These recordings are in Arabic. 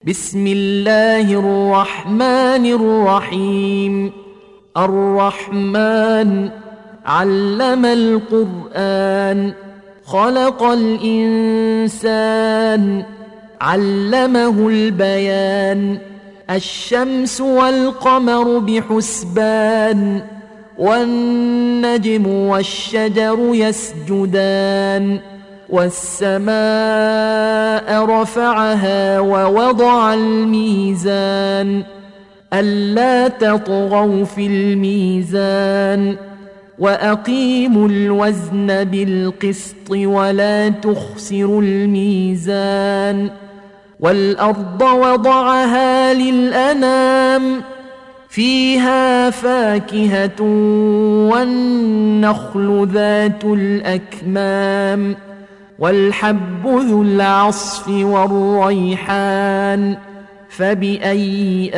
بسم الله الرحمن الرحيم. الرحمن علم القرآن، خلق الإنسان، علمه البيان. الشمس والقمر بحسبان، والنجم والشجر يسجدان. والسماء رفعها ووضع الميزان، ألا تطغوا في الميزان، وأقيموا الوزن بالقسط ولا تخسروا الميزان. والأرض وضعها للأنام، فيها فاكهة والنخل ذات الأكمام، والحب ذو العصف والريحان. فبأي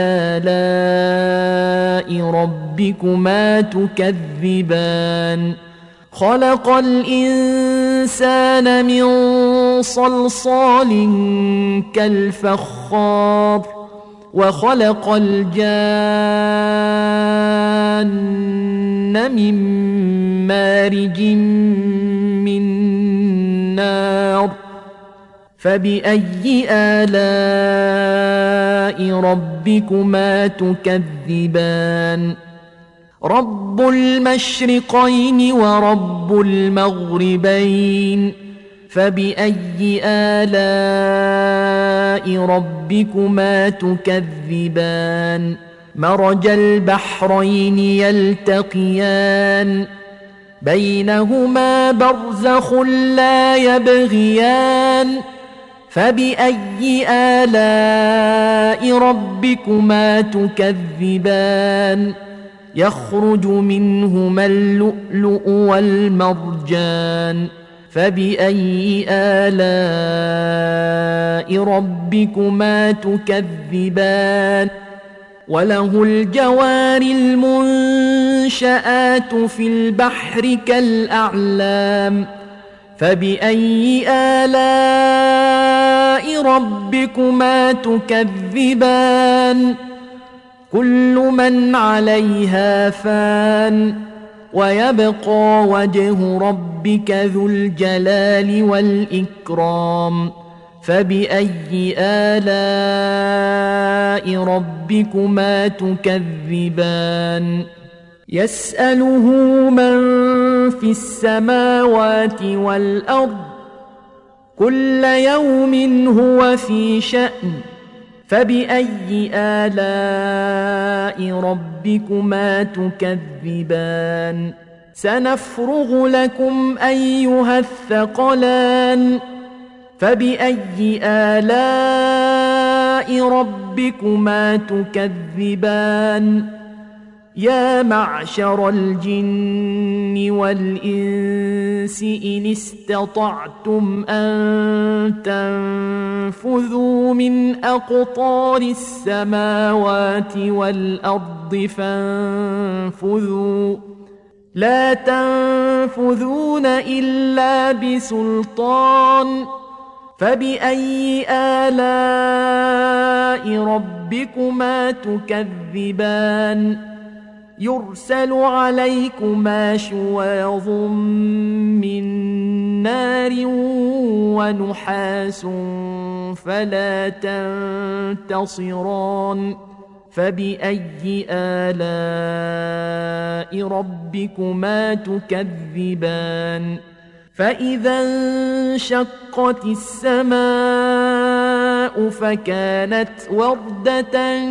آلاء ربكما تكذبان؟ خلق الإنسان من صلصال كالفخار، وخلق الجان من مارج من نار. فبأي آلاء ربكما تكذبان؟ رب المشرقين ورب المغربين، فبأي آلاء ربكما تكذبان؟ مرج البحرين يلتقيان، بينهما برزخ لا يبغيان. فبأي آلاء ربكما تكذبان؟ يخرج منهما اللؤلؤ والمرجان. فبأي آلاء ربكما تكذبان؟ وله الجوار المنشآت في البحر كالأعلام. فبأي آلاء ربكما تكذبان؟ كل من عليها فان، ويبقى وجه ربك ذو الجلال والإكرام. فبأي آلاء ربكما تكذبان؟ يسأله من في السماوات والأرض، كل يوم هو في شأن. فبأي آلاء ربكما تكذبان؟ سنفرغ لكم أيها الثقلان. فبأي آلاء ربكما تكذبان؟ يا معشر الجن والإنس إن استطعتم أن تنفذوا من أقطار السماوات والأرض فانفذوا، لا تنفذون إلا بسلطان. فبأي آلاء ربكما تكذبان؟ يرسل عليكما شواظ من نار ونحاس فلا تنتصران. فبأي آلاء ربكما تكذبان؟ فإذا انشقت السماء فكانت وردة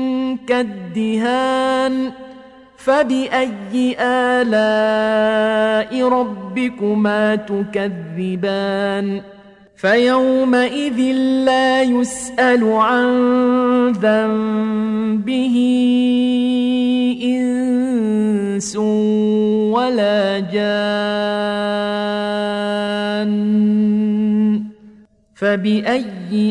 كالدهان. فبأي آلاء ربكما تكذبان؟ فيومئذ لا يسأل عن ذنبه إنس ولا جان. فبأي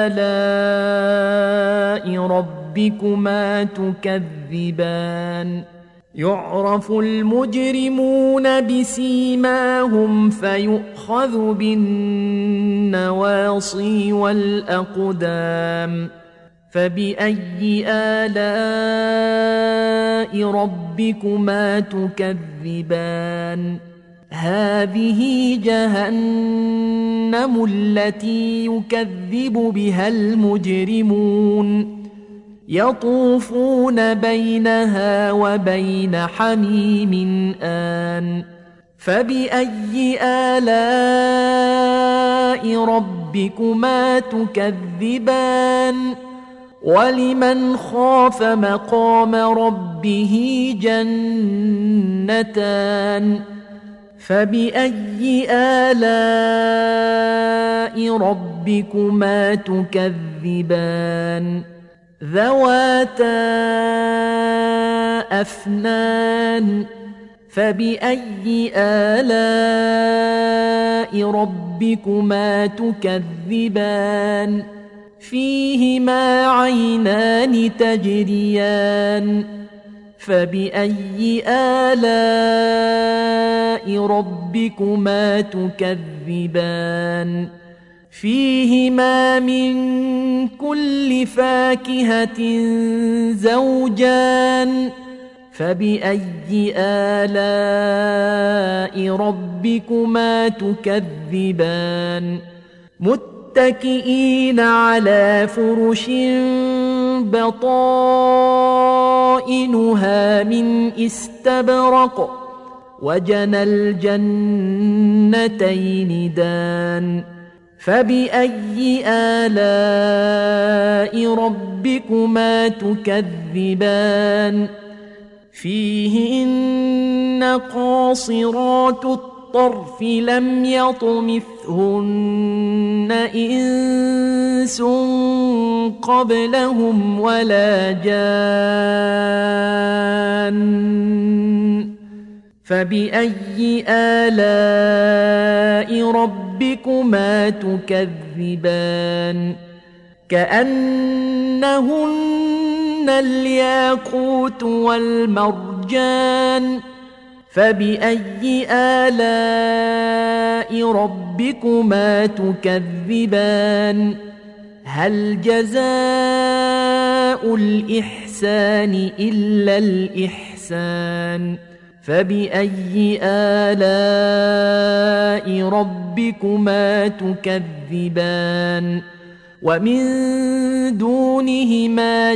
آلاء ربكما تكذبان؟ يعرف المجرمون بسيماهم فيؤخذ بالنواصي والأقدام. فبأي آلاء ربكما تكذبان هذه جهنم التي يكذب بها المجرمون يطوفون بينها وبين حميم آن فبأي آلاء ربكما تكذبان ولمن خاف مقام ربه جنتان فبأي آلاء ربكما تكذبان ذواتا أفنان فبأي آلاء ربكما تكذبان فيهما عينان تجريان فبأي آلاء ربكما تكذبان فيهما من كل فاكهة زوجان فبأي آلاء ربكما تكذبان متكئين على فرش بطائنها من استبرق وجنى الجنتين دان فبأي آلاء ربكما تكذبان فيهن قاصرات الطرف لم يطمثهن إنس قبلهم ولا جان فبأي آلاء ربكما تكذبان كأنهن الياقوت والمرجان فبأي آلاء ربكما تكذبان هل جزاء الإحسان إلا الإحسان فبأي آلاء ربكما تكذبان ومن دونهما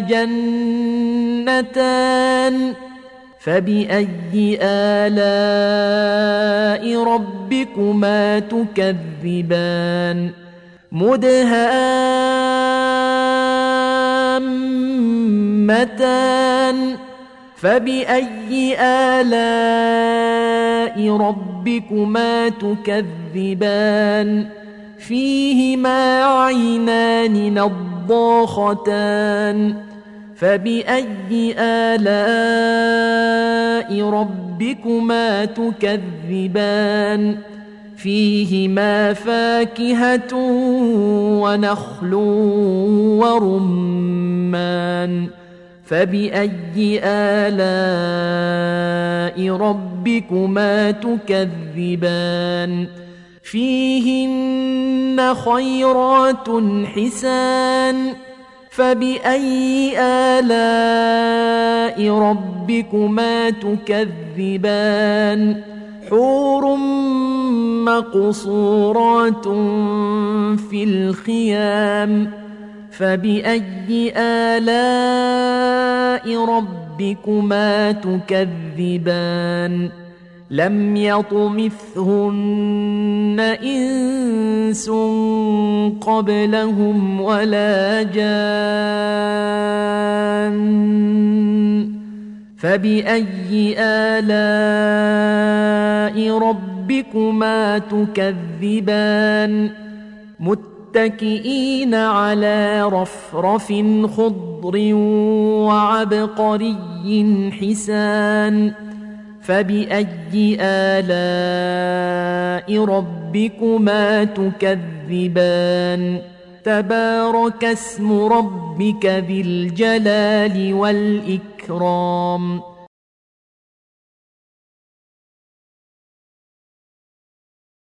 جنتان فبأي آلاء ربكما تكذبان مدهامتان فبأي آلاء ربكما تكذبان فيهما عينان نضاختان فبأي آلاء ربكما تكذبان فيهما فاكهة ونخل ورمان فبأي آلاء ربكما تكذبان فيهن خيرات حسان فبأي آلاء ربكما تكذبان حور مقصورات في الخيام فبأي آلاء ربكما تكذبان لم يطمثهن إنس قبلهم ولا جان فبأي آلاء ربكما تكذبان متكئين على رفرف خضر وعبقري حسان فبأي آلاء ربكما تكذبان تبارك اسم ربك ذي الجلال والإكرام